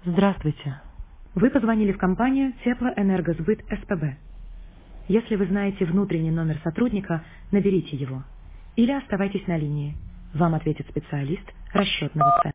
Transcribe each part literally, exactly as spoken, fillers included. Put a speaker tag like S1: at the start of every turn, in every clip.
S1: Здравствуйте. Вы позвонили в компанию Теплоэнергосбыт СПБ. Если вы знаете внутренний номер сотрудника, наберите его. Или оставайтесь на линии. Вам ответит специалист расчетного центра.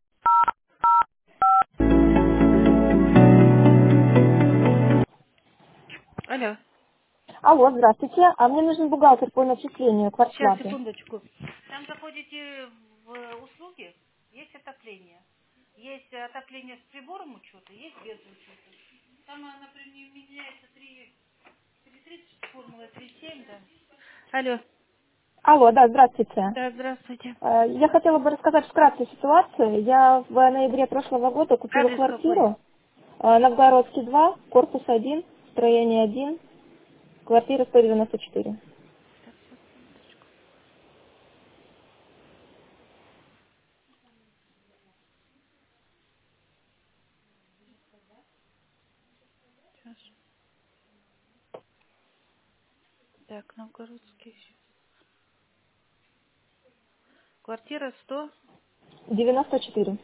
S1: Алло,
S2: Алло, здравствуйте. А мне нужен бухгалтер по начислению
S1: сейчас,
S2: квартплаты.
S1: секундочку. Там заходите в услуги, есть отопление. Есть отопление с прибором учета, есть без учета. Там, а, например, меняется три тридцать, формула три семь, да? Алло,
S2: Алло, да, здравствуйте.
S1: да, здравствуйте.
S2: Э, Я хотела бы рассказать вкратце ситуацию. Я в ноябре прошлого года купила
S1: Адрес какой?
S2: квартиру. э, Новгородский два, корпус один, строение один, квартира сто девяносто четыре.
S1: Сейчас. Так, Новгородский. Квартира сто
S2: девяносто четыре.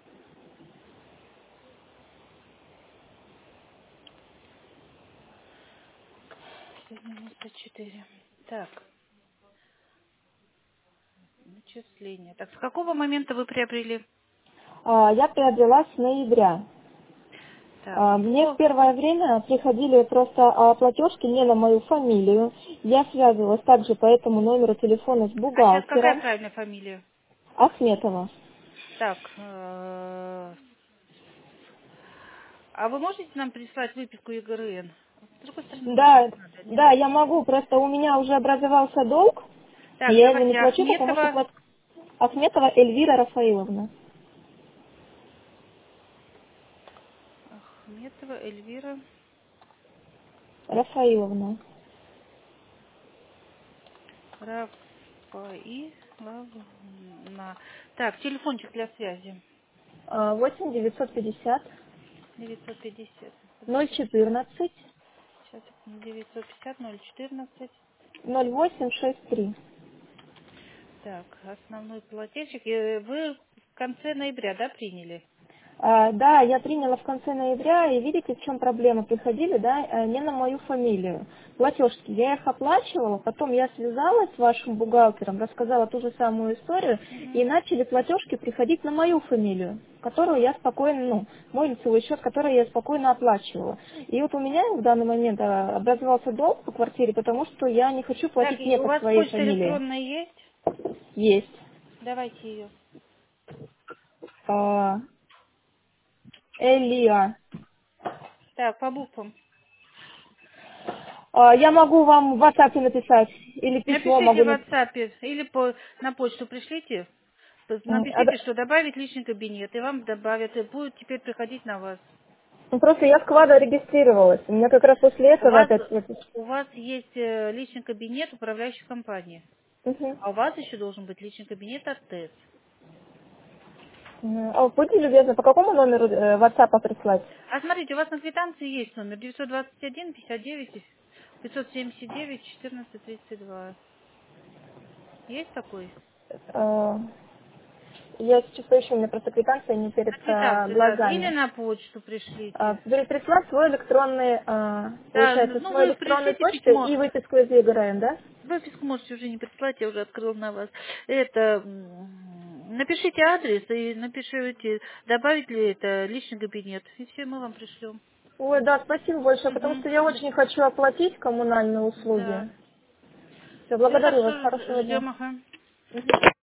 S1: девяносто четыре. Так, начисление. Так, с какого момента вы приобрели?
S2: А, Я приобрела с ноября.
S1: Так,
S2: А, Мне в
S1: по...
S2: первое время приходили просто а, платежки не на мою фамилию. Я связывалась также по этому номеру телефона с
S1: А сейчас какая
S2: бухгалтером
S1: правильная фамилия?
S2: Ахметова.
S1: Так, э, а вы можете нам прислать выписку ЕГРН? С другой стороны тоже
S2: Да,
S1: не надо, не
S2: да,
S1: надо.
S2: я могу, просто у меня уже образовался долг, и
S1: Так,
S2: я его не
S1: давайте
S2: плачу, потому что
S1: Ахметова,
S2: плат... Ахметова Эльвира Рафаиловна.
S1: Ахметова Эльвира
S2: Рафаиловна.
S1: Рафаиловна. Так, телефончик для связи.
S2: А, восемь девятьсот пятьдесят
S1: девятьсот пятьдесят.
S2: ноль четырнадцать
S1: Сейчас, девятьсот пятьдесят ноль четырнадцать.
S2: ноль восемь шесть три.
S1: Так, основной плательщик. Э, Вы в конце ноября, да, приняли?
S2: А, да, я приняла в конце ноября, и видите, в чем проблема? Приходили, да, э, не на мою фамилию. Платежки. Я их оплачивала, потом я связалась с вашим бухгалтером, рассказала ту же самую историю,
S1: Мгм.
S2: и начали платежки приходить на мою фамилию, которую я спокойно, ну, мой лицевой счет, который я спокойно оплачивала. И вот у меня в данный момент а, образовался долг по квартире, потому что я не хочу
S1: Так,
S2: платить
S1: и
S2: не
S1: у
S2: по
S1: вас
S2: своей
S1: почта
S2: фамилии.
S1: электронная есть?
S2: Есть.
S1: Давайте ее.
S2: А, Элия.
S1: Так, по буквам.
S2: А, Я могу вам в WhatsApp написать или письмо
S1: Напишите
S2: могу
S1: в
S2: написать.
S1: WhatsApp или по, на почту пришлите.
S2: М, а
S1: Напишите,
S2: да-
S1: что добавить личный кабинет, и вам добавят, и будет теперь приходить на вас.
S2: ну, Просто я с Квада регистрировалась. У меня как раз после
S1: У
S2: этого
S1: вас,
S2: опять... вот-
S1: у вас есть э, личный кабинет управляющей компании,
S2: Мгм.
S1: а у вас еще должен быть личный кабинет от ТЭС.
S2: М, а будьте любезны, по какому номеру э, WhatsApp прислать?
S1: А смотрите, у вас на квитанции есть номер девятьсот двадцать один пятьдесят девять пятьсот семьдесят девять четырнадцать тридцать два. Есть такой?
S2: Э, Я сейчас поищу, у меня просто квитанция не перед
S1: На
S2: а,
S1: квитанции, да. Или
S2: глазами.
S1: на почту
S2: А,
S1: пришлите.
S2: при- Прислать свой электронный, а,
S1: Да,
S2: получается,
S1: ну
S2: свой
S1: вы
S2: электронной
S1: пришлите
S2: почты
S1: письмо.
S2: и выписку из ЕГРН, да?
S1: Выписку можете уже не прислать, я уже открыл на вас. Это, м, напишите адрес и напишите, добавить ли это личный кабинет. И все, мы вам пришлем.
S2: Ой, да, спасибо большое, потому
S1: Угу.
S2: что я очень хочу оплатить коммунальные
S1: Да.
S2: услуги. Все,
S1: Все
S2: благодарю вас,
S1: хорошо,
S2: хорошего дня.
S1: ждем, ага.
S2: Мгм.